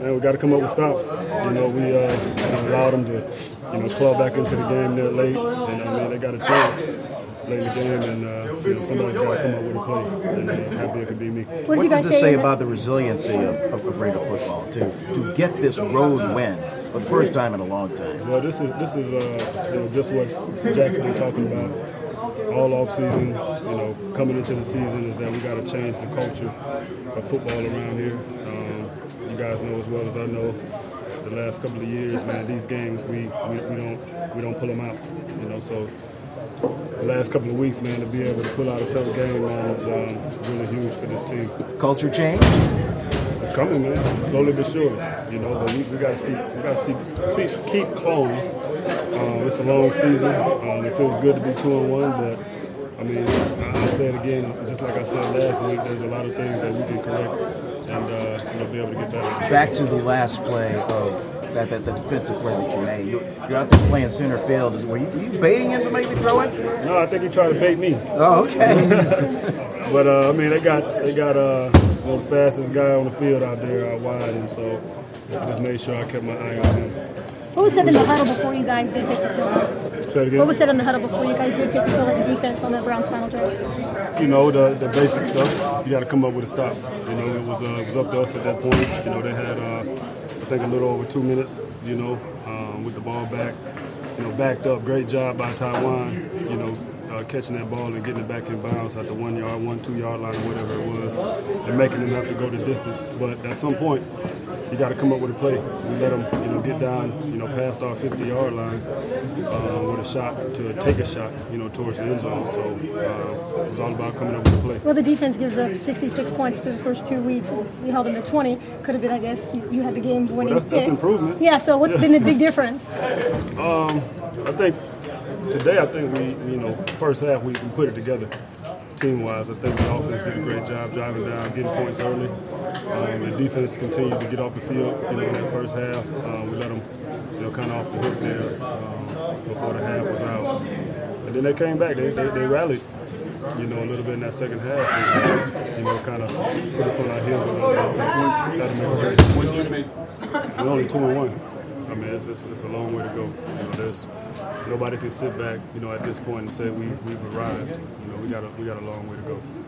and we got to come up with stops. You know, we allowed them to, claw back into the game there late, and I mean they got a chance late in the game, and somebody's got to come up with a play, and happy it could be me. What does this say about the resiliency of Raider football to get this road win for the first time in a long time? Well, this is just what Jack's been talking about all off season. Coming into the season is that we got to change the culture of football around here. You guys know as well as I know, the last couple of years, man, these games we don't pull them out. So the last couple of weeks, man, to be able to pull out a tough game, man, is really huge for this team. Culture change? It's coming, man. Slowly but surely. But we got to keep clawing. It's a long season. It feels good to be 2-1, but I mean, I'll say it again, just like I said last week. There's a lot of things that we can correct and be able to get better. Back to the last play of that defensive play that you made. You're out there playing center field. Were you baiting him to maybe throw it? No, I think he tried to bait me. Oh, okay. But I mean, they got the fastest guy on the field out there out wide, and so I just made sure I kept my eye on him. What was said in the huddle before you guys did take the field? Say it again? What was said in the huddle before you guys did take the field as a defense on the Browns' final drive? The basic stuff. You got to come up with a stop. It was up to us at that point. They had I think a little over 2 minutes. With the ball back. Backed up. Great job by Taiwan. Catching that ball and getting it back in bounds at the 1 yard, 2 yard line, or whatever it was, and making enough to go the distance. But at some point, you got to come up with a play. We let them, get down, past our 50-yard line with a shot to take a shot, towards the end zone. So it was all about coming up with a play. Well, the defense gives up 66 points through the first 2 weeks. You held them to 20. Could have been, I guess, you had the game-winning Well, that's improvement. Yeah. So what's been the big difference? I think we, first half we put it together team-wise. I think the offense did a great job driving down, getting points early. The defense continued to get off the field, in that first half. We let them, kind of off the hook there before the half was out. And then they came back. They rallied, a little bit in that second half. And, kind of put us on our heels a little bit. So we got to make a break. We're only 2-1. I mean, it's a long way to go. There's nobody can sit back, at this point and say we've arrived. We got a long way to go.